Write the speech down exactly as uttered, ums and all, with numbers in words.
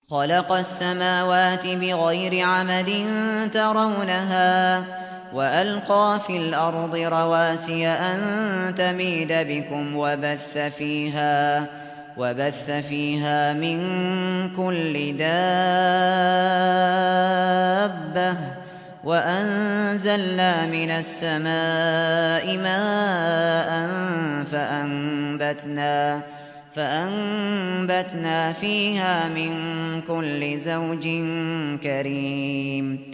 خلق السماوات بغير عمد ترونها وألقى في الأرض رواسي أن تميد بكم وبث فيها وبث فيها من كل دابة وأنزلنا من السماء ماء فأنبتنا فأنبتنا فيها من كل زوج كريم